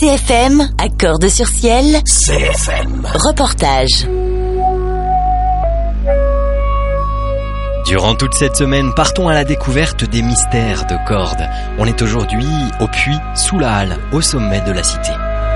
CFM, à Cordes-sur-Ciel. CFM. Reportage. Durant toute cette semaine, partons à la découverte des mystères de Cordes. On est aujourd'hui au puits, sous la halle, au sommet de la cité.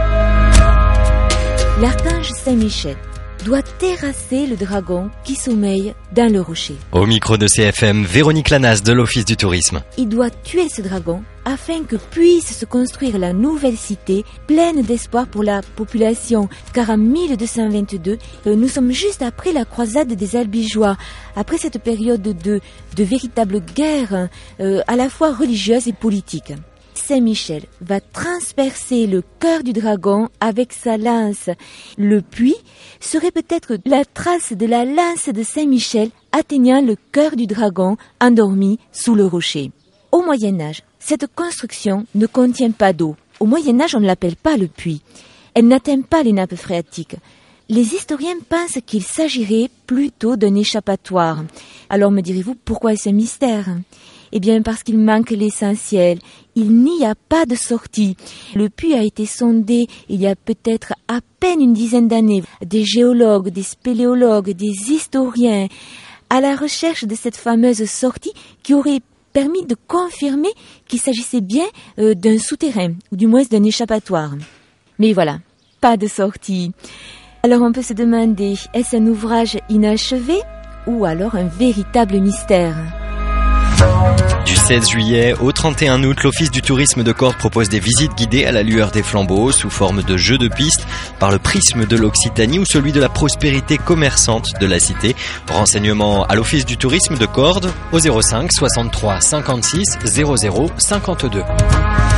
L'archange Saint-Michel doit terrasser le dragon qui sommeille dans le rocher. Au micro de CFM, Véronique Lanas de l'Office du Tourisme. Il doit tuer ce dragon afin que puisse se construire la nouvelle cité pleine d'espoir pour la population. Car en 1222, nous sommes juste après la croisade des Albigeois, après cette période de véritable guerre à la fois religieuse et politique. Saint-Michel va transpercer le cœur du dragon avec sa lance. Le puits serait peut-être la trace de la lance de Saint-Michel atteignant le cœur du dragon endormi sous le rocher. Au Moyen-Âge, cette construction ne contient pas d'eau. Au Moyen-Âge, on ne l'appelle pas le puits. Elle n'atteint pas les nappes phréatiques. Les historiens pensent qu'il s'agirait plutôt d'un échappatoire. Alors me direz-vous, pourquoi est-ce un mystère ? Eh bien parce qu'il manque l'essentiel. Il n'y a pas de sortie. Le puits a été sondé il y a peut-être à peine une dizaine d'années. Des géologues, des spéléologues, des historiens, à la recherche de cette fameuse sortie qui aurait permis de confirmer qu'il s'agissait bien d'un souterrain, ou du moins d'un échappatoire. Mais voilà, pas de sortie. Alors on peut se demander, est-ce un ouvrage inachevé ou alors un véritable mystère ? Du 16 juillet au 31 août, l'Office du Tourisme de Cordes propose des visites guidées à la lueur des flambeaux sous forme de jeux de piste par le prisme de l'Occitanie ou celui de la prospérité commerçante de la cité. Renseignements à l'Office du Tourisme de Cordes au 05 63 56 00 52.